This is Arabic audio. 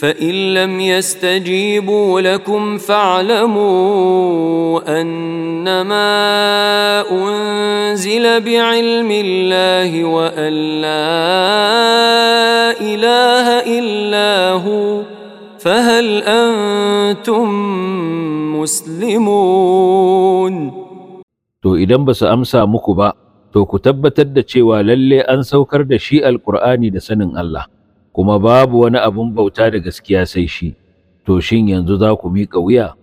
فإن لم يستجيبوا لكم فاعلموا أنما أنزل بعلم الله وأن لا إله إلا هو فهل أنتم مسلمون. To idan ba su amsa muku ba, to ku tabbatar da cewa lalle an saukar da shi Alƙur'ani da sanin Allah, kuma babu wani abun bauta da gaskiya sai shi. To shin yanzu za ku miƙa wuya?